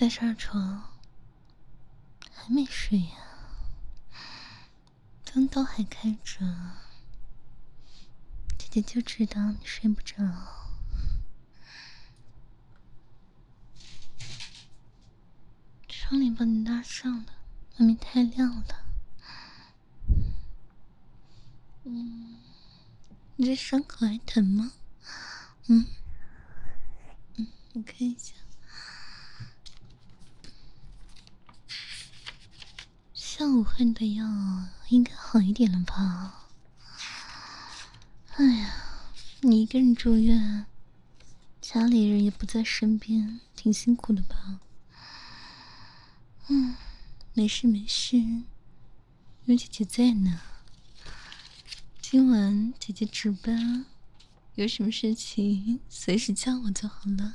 在上床还没睡呀？灯都还开着，姐姐就知道你睡不着。窗帘帮你拉上了，外面太亮了。你这伤口还疼吗？我看一下。下午换的药应该好一点了吧？哎呀，你一个人住院，家里人也不在身边，挺辛苦的吧？没事没事，有姐姐在呢。今晚姐姐值班，有什么事情随时叫我就好了。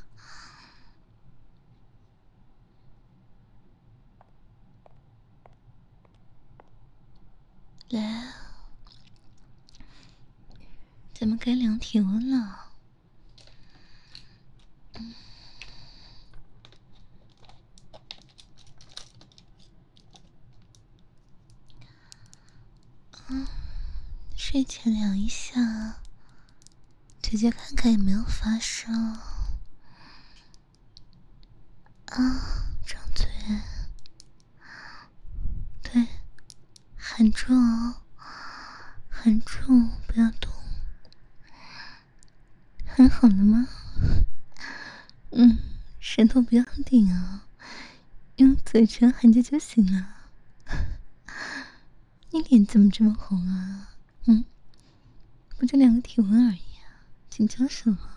来，咱们该量体温了。睡前量一下，姐姐看看有没有发烧。张嘴，对，含住哦，含住，不要动。很好了吗？舌头不要顶啊，用嘴唇含着就行了。你脸怎么这么红啊？不就量个体温而已啊，紧张什么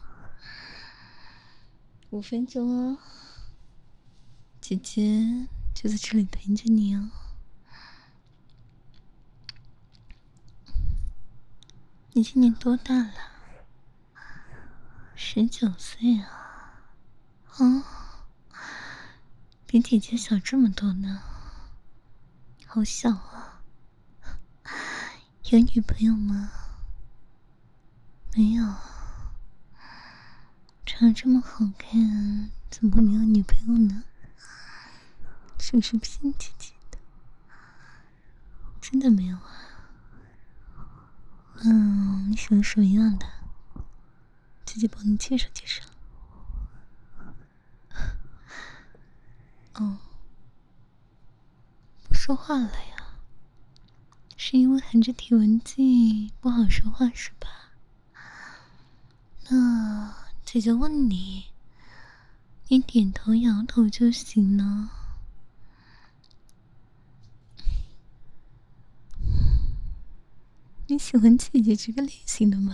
？5分钟哦，姐姐就在这里陪着你哦。你今年多大了？19岁啊。比姐姐小这么多呢，好小啊。有女朋友吗？没有。长得这么好看，怎么会没有女朋友呢？是不是骗姐姐的？真的没有啊？你喜欢什么样的？姐姐帮你介绍介绍。不说话了呀？是因为含着体温计不好说话是吧？那姐姐问你，你点头摇头就行了。你喜欢姐姐这个类型的吗？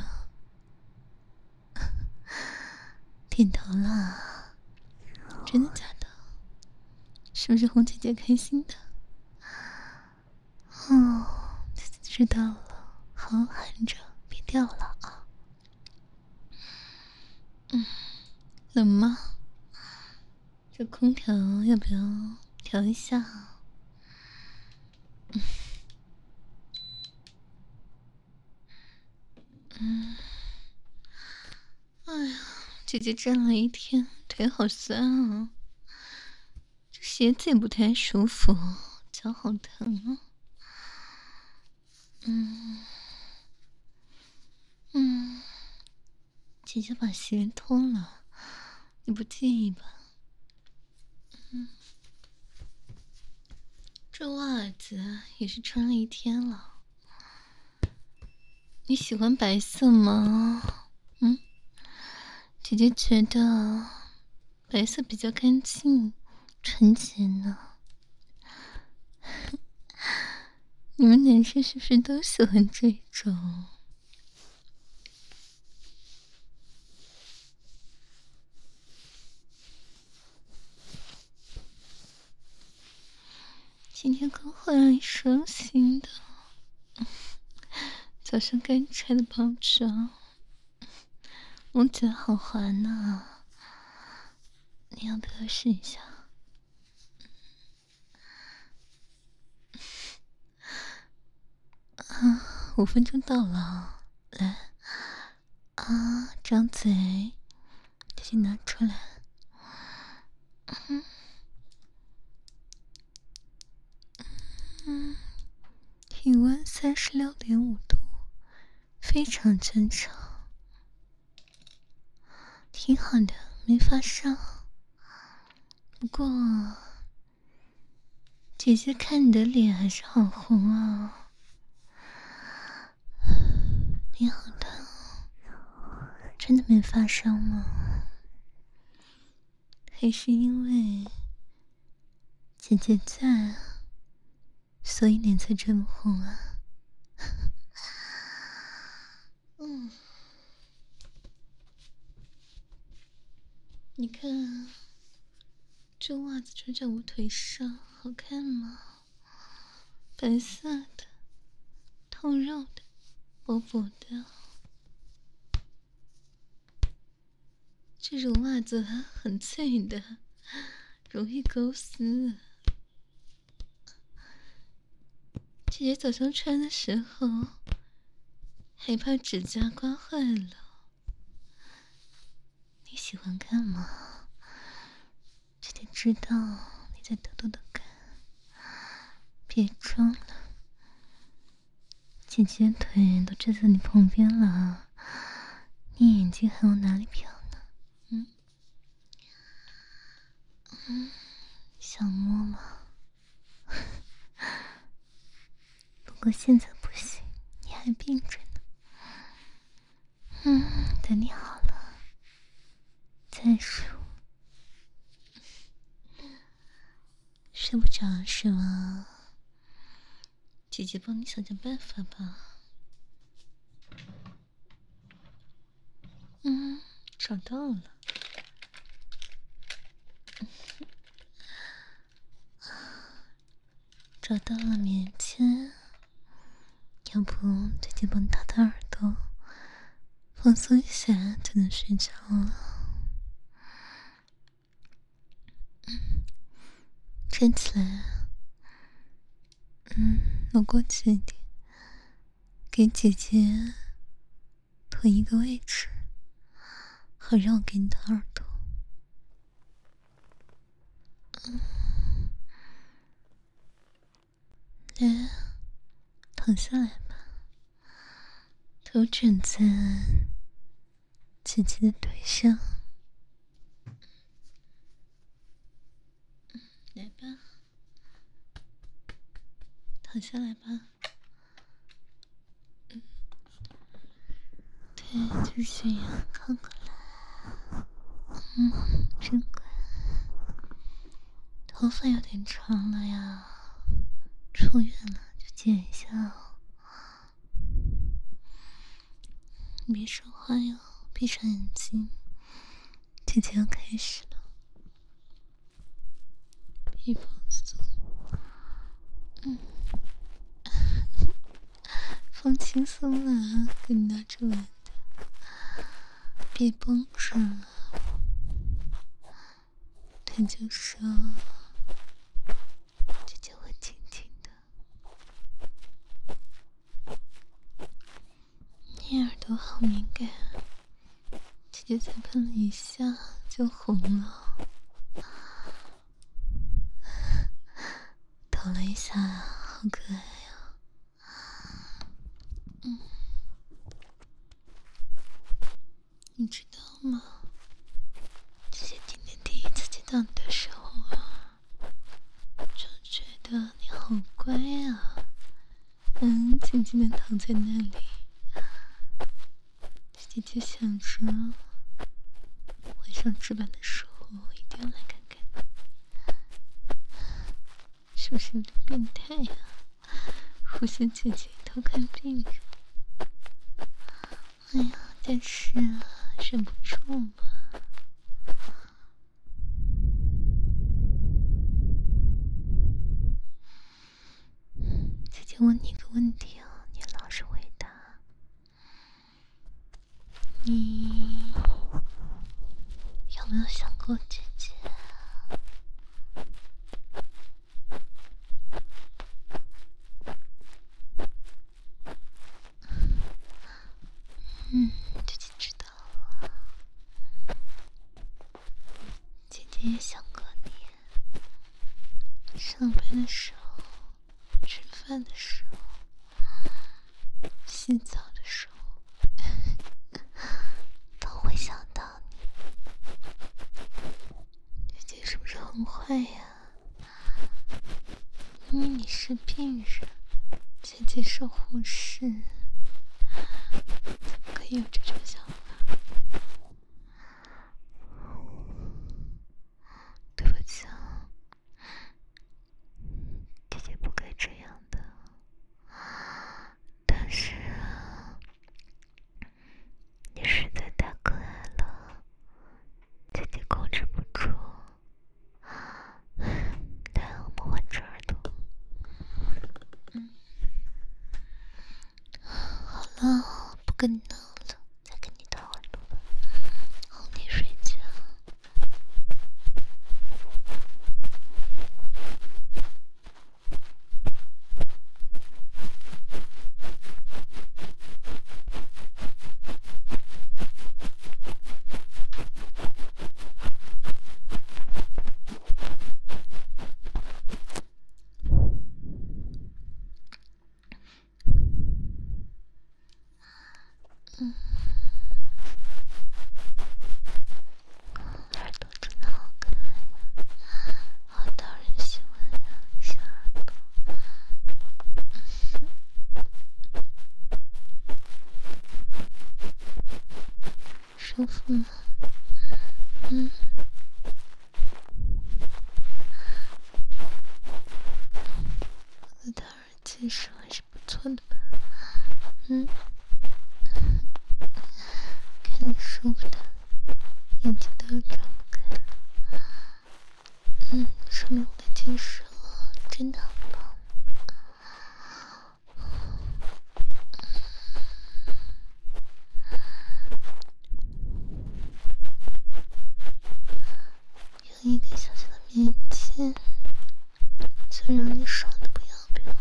点头啦，真的假的？是不是哄姐姐开心的？姐姐知道了，好好含着，别掉了啊。冷吗？这空调要不要调一下啊？哎呀，姐姐站了一天，腿好酸啊，这鞋子也不太舒服，脚好疼啊。姐姐把鞋脱了，你不介意吧？这袜子也是穿了一天了。你喜欢白色吗？姐姐觉得白色比较干净、纯洁呢。你们男生是不是都喜欢这种？今天刚换了一双新的，早上刚拆的包装，我觉得好滑呢。你要不要试一下？5分钟到了，来张嘴，姐姐拿出来。 36.5度，非常正常，挺好的，没发烧。不过，姐姐看你的脸还是好红啊，你好烫，真的没发烧吗？还是因为姐姐在，所以脸才这么红啊？你看，这袜子穿在我腿上好看吗？白色的，透肉的，薄薄的。这种袜子很脆的，容易勾丝。姐姐早上穿的时候，还怕指甲刮坏了。你喜欢看吗？姐姐知道你在偷偷的看，别装了。姐姐腿都站在你旁边了，你眼睛还往哪里瞟呢？想摸吗？不过现在不行，你还病着呢。等你好了再说。睡不着是吗？姐姐帮你想想办法吧。找到了。找到了棉签，要不姐姐帮你打打耳朵，放松一下就能睡着了。站起来，挪过去一点，给姐姐腾一个位置，好让我给你打耳朵。来，躺下来吧，头枕在姐姐的腿上。来吧，躺下来吧。对，就是这样，靠过来。真乖。头发有点长了呀，出院了就剪一下哦。你别说话哟，闭上眼睛，姐姐要开始了。别放松，放轻松了，给你拿出来的，别绷着了。他就说，姐姐会听听的。你耳朵好敏感，姐姐才喷了一下就红了。抖了一下，好可爱呀。你知道吗？姐姐今天第一次见到你的时候啊，就觉得你好乖啊，静静的躺在那里。姐姐想着晚上值班的时候一定要来看看你，是不是有点变态呀？忽视姐姐偷看病人。哎呀，但是忍不住嘛。姐姐问你一个问题啊，你老实回答。你有没有想过姐姐？姐姐知道了。姐姐也想过你。上班的时候，吃饭的时候， 洗澡的时候都会想到你。姐姐是不是很坏呀？因为你是病人，姐姐是护士，怎么可以有这种想法？对不起啊，姐姐不该这样的。但是你实在太可爱了，姐姐控制不住。来，我们换只耳朵。好了，不跟你闹了，再跟你掏耳朵吧，哄你睡觉。耳朵真的好可爱呀，好讨人喜欢呀，小耳朵。舒服吗？我的耳技术还是不错的吧？看你舒服的，眼睛都要睁不开了。说明我的技术真的很棒。有一个小小的面筋，就让你爽的不要不要的。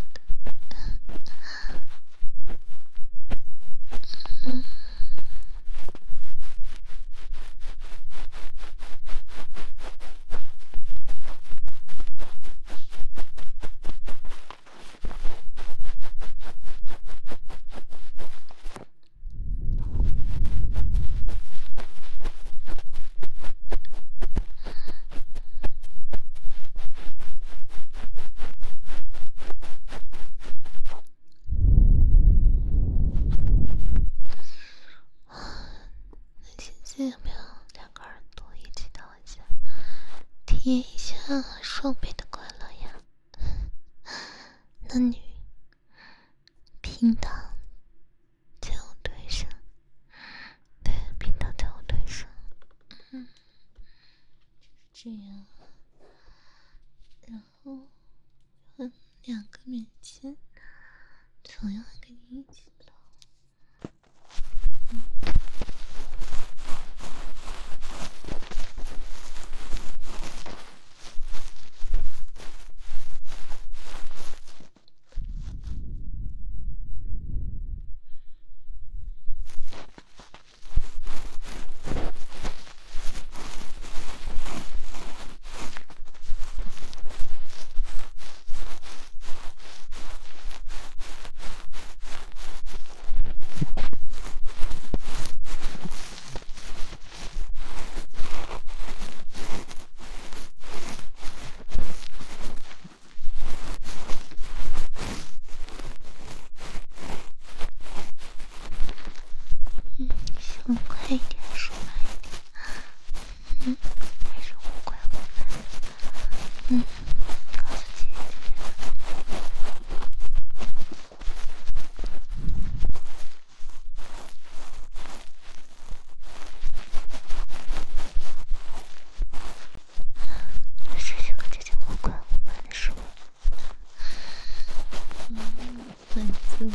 姐姐有没有两个耳朵一起掏一下，体验一下双倍的快乐呀？男女平等在我腿上，对，平等在我腿上。这样，然后两个面筋同样跟你一起掏。想快一点，说慢一点。还是忽快忽慢。告诉姐姐。谁喜欢姐姐忽快忽慢的说？满足。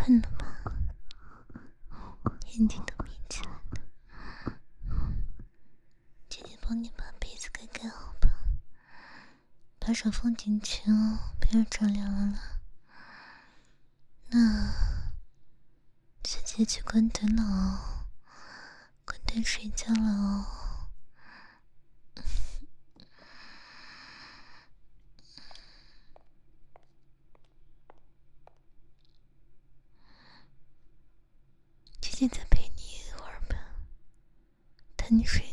困了吧？眼睛都眯起来了。姐姐帮你把被子盖好吧，把手放进去哦，不要着凉了。那姐姐去关灯了哦，关灯睡觉了哦。姐姐再陪你一会儿吧，等你睡